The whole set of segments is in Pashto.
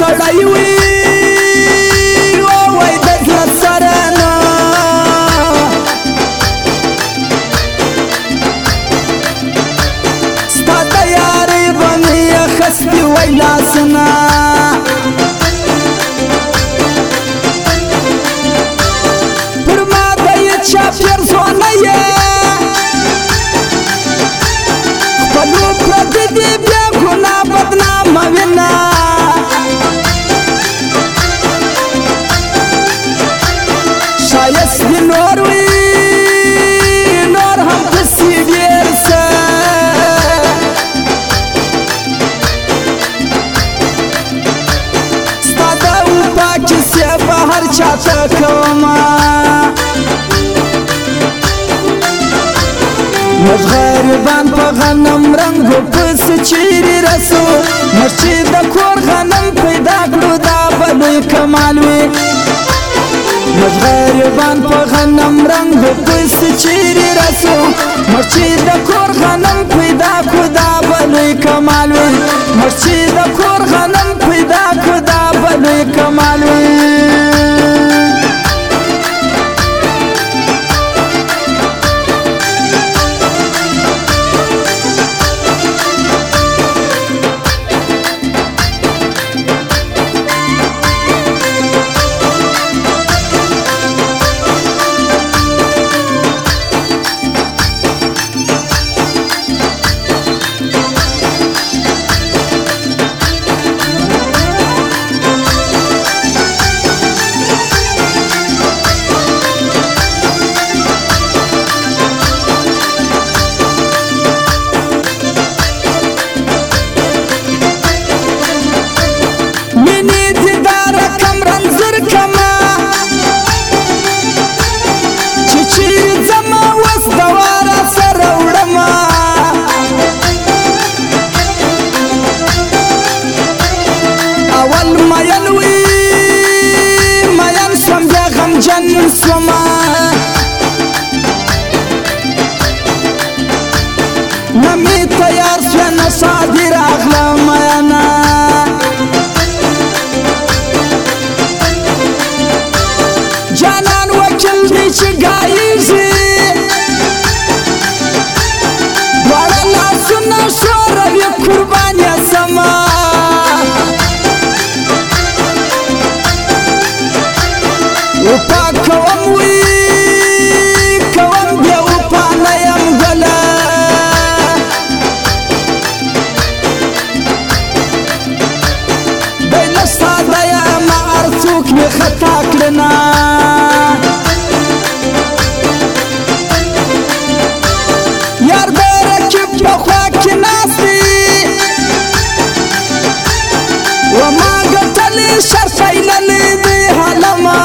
سړی وي وای د زړه سره نه ستا د یارۍ به مې اخیستي وای لاسونه پر ما د یې چاپېر ځوانه یې خپلو پردي دي بیا ګناه بدنامه وینه ښایست دې نور وي نور هم پسې ډېر څه ستا د وفا کیسې به هر چاته کومه موږ غریبان په غنم رنګو پسې چیرې رسو موږ چې د کور غنم پیدا کړو دا به لوی کمال وي موږ غریبان په غنم رنګو پسې چیرې رسو موږ چې د کور غنم پیدا کړو دا به لوی کمال وي موږ چې د کور غنم پیدا کړو دا به لوی کمال وي جن سوما نمی تیار شوه نشادی راغله میانا جانان وکیل دی چې ګایږي دواړه لاسونه ښوروي قربان یې سمه وفا کوم وی کوم بیا وفا نه یم ګله دی نه ساده یم هر څوک مې خطا کړنه یار د رقیب په خوا کې ناست دی و ما ګټلې شر پیللې دی هلمه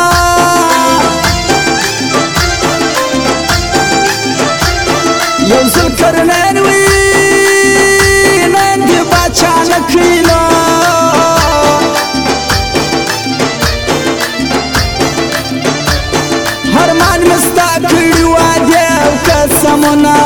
یو ځل کرنین وي نن دې باچا نه کړینه هرمان مې ستا کړي وعدې او قسمونه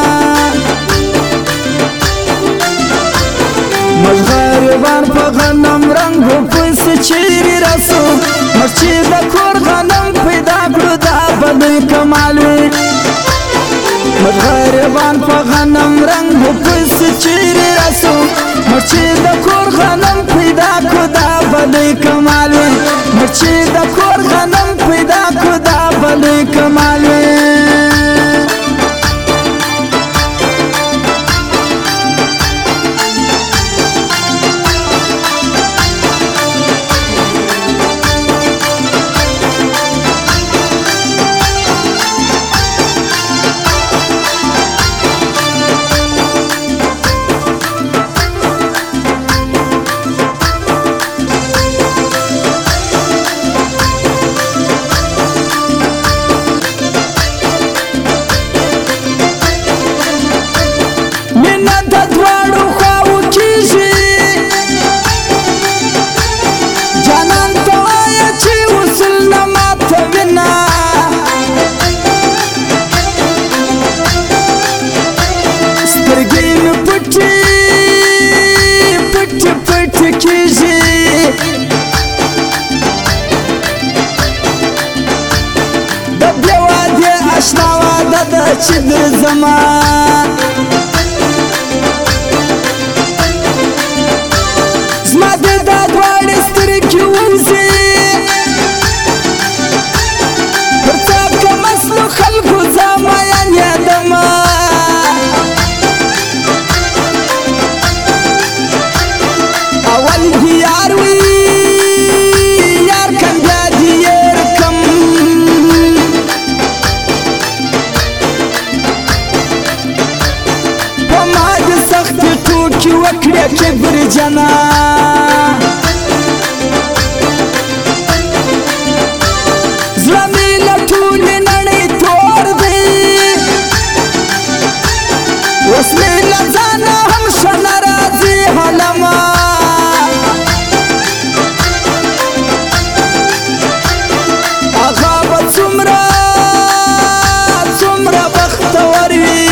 موږ غریبان په غنم رنګو پسې چیرې رسو موږ چې د کور غنم پیدا کړو دا به لوی کمال وي موږ غریبان په غنم رنګو پسې چیرې رسو موږ چې د کور غنم پیدا کړو دا به لوی کمال وي موږ چې د کور غنم پیدا کړو دا به لوی کمال وي زما زما د دا دواړې سترګې ونځي پر تا کم اصلو خلکو زما یادما اول دې یار وي یار کم بیا دې یار کم په ما دې سختې ټوکې وکړې کبر جنا زړه مې له ټولې نړۍ تور دی اوس مې له ځانه هم ښه نه راځي هلمه هغه به څومره بختور وي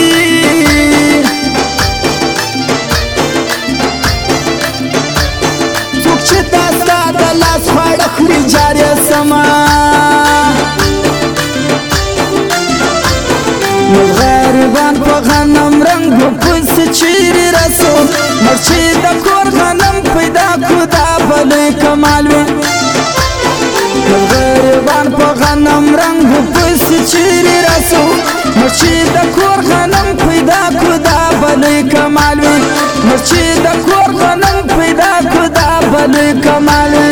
څوک چې تا ستا د لاس خواړه خوري جارې سمه موږ غریبان په غنم رنګو پسې چیرې رسو موږ چې د کور غنم پیدا کړو دا به لوی کمال وي موږ غریبان په غنم رنګو پسې چیرې رسو موږ چې د کور غنم پیدا کړو دا به لوی کمال وي موږ چې د کور غنم پیدا کړو دا به لوی کمال وي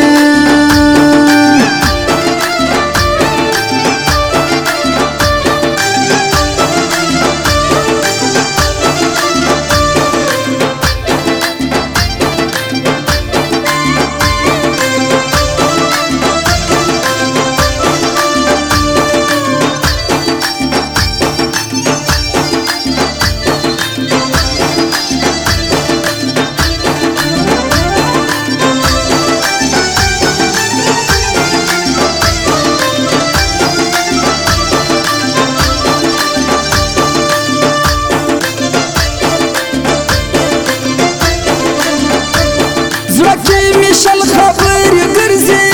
شل خبرې ګرځي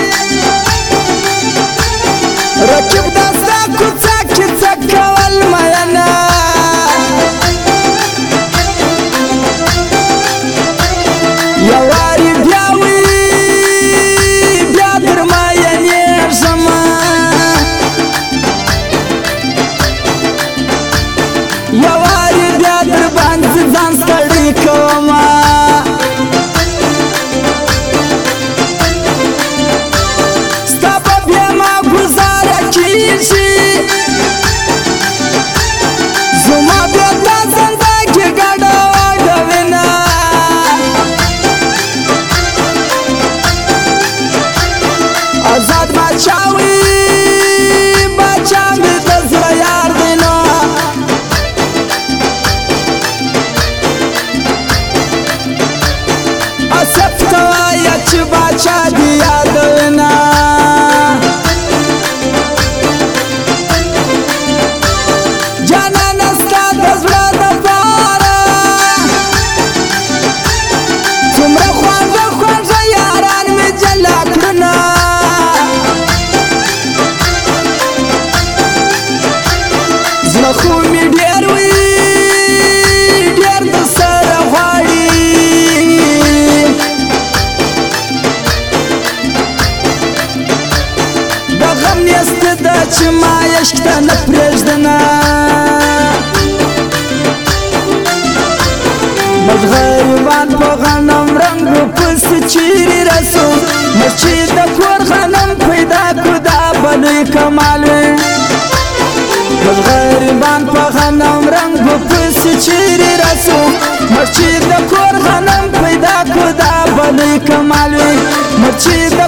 رقیب دا ستا کوڅه کې څه کول مینه یو وارې بیا وي بیا در مینېږمه یو وارې بیا در باندې ځان ستړی کومه آزاد بچاوي بچا مې د زړه یار دی نو اصف ته وایه چې بچا دې یادوینه جانانه ستا د زړه دپاره څومره خواږه یاران مې جلا کړنه خو مې ډېر وي ډېر د سره غواړي د غم نیسته ده چې ما عشق ته نه پرېږدنه موږ غریبان په غنم رنګو پسې چیرې رسو موږ چې د کور غنم پیدا کړو دا به لوی کمال وي موږ غریبان په غنم رنګو پسې چیرې رسو موږ چې د کور غنم پیدا کړو دا به لوی کمال وي موږ چې